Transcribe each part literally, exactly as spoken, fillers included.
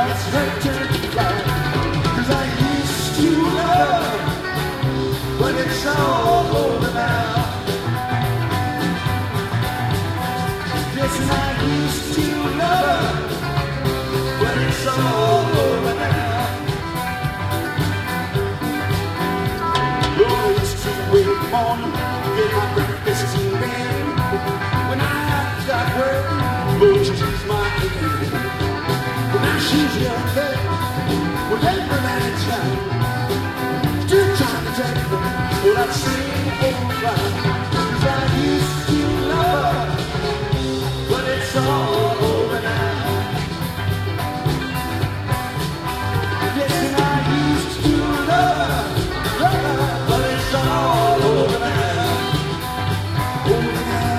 that's hurting to fly. Cause I used to love, but it's all over now. Yes, and I used to love, but it's all over now. Oh, I used to wake up morning, get my breakfast in bed. When I got work, oh, she's my baby. But now she's young there, with every man child. Still trying to take me, well, I'd sing old rhyme. Cause I used to love, but it's all over now. Yes, and I used to love, love, but it's all over now. Over now.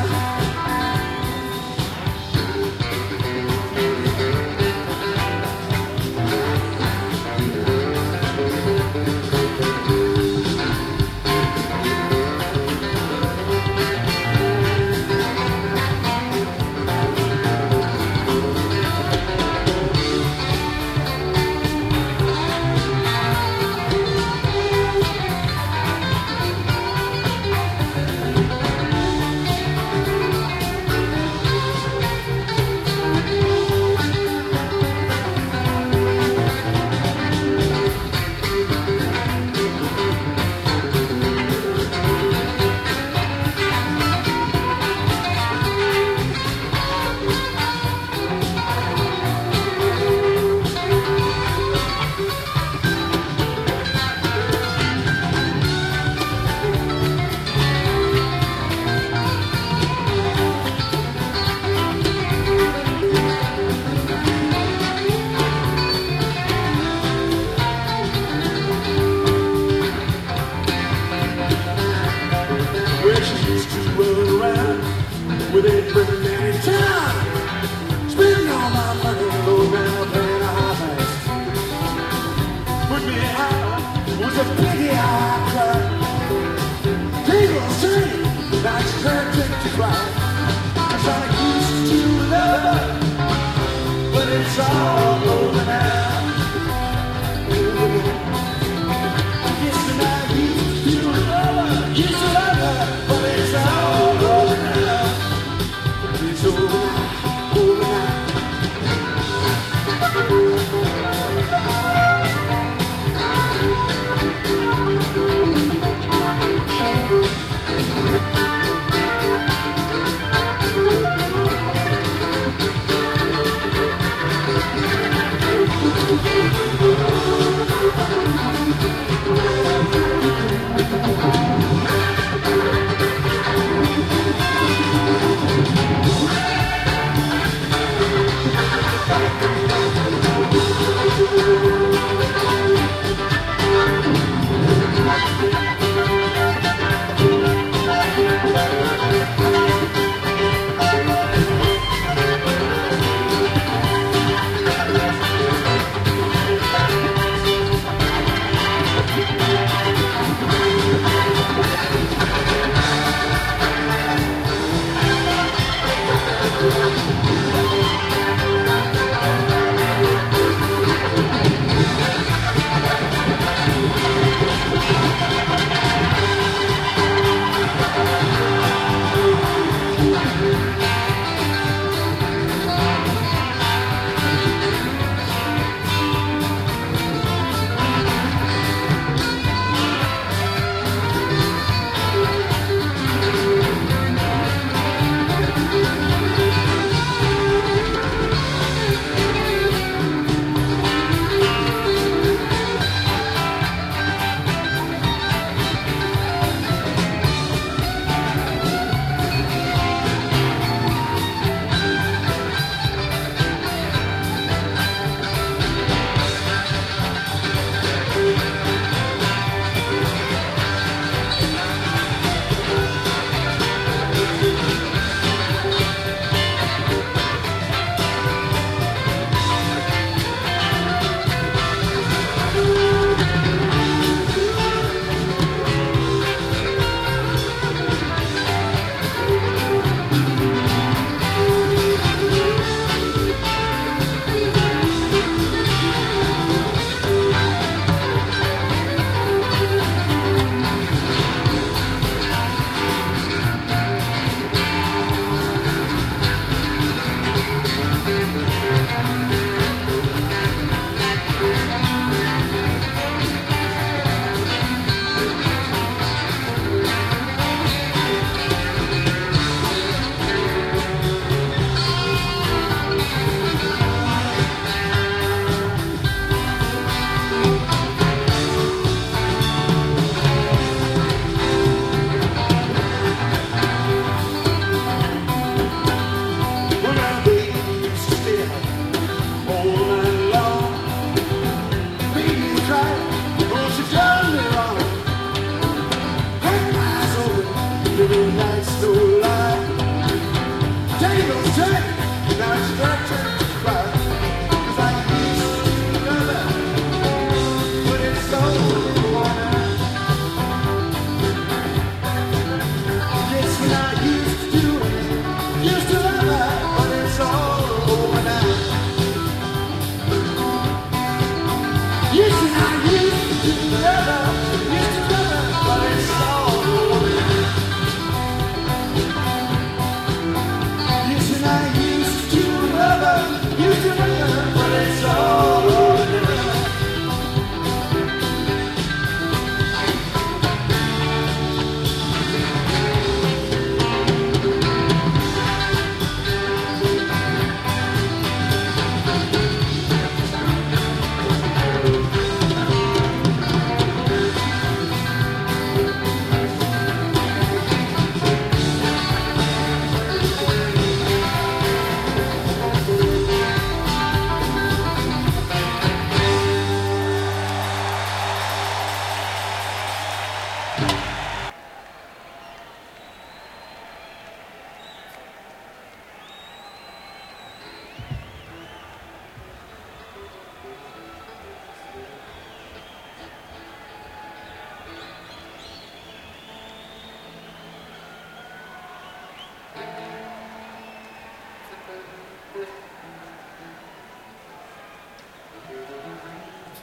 With every man in town, spending all my money low down paying a high price. Put me out, was a pity how I cried. People say that it's hurting to cry. Cause I used to love, but it's all over now. Yes, and I used to love, used to love her, but it's all over now. It's over now, over now.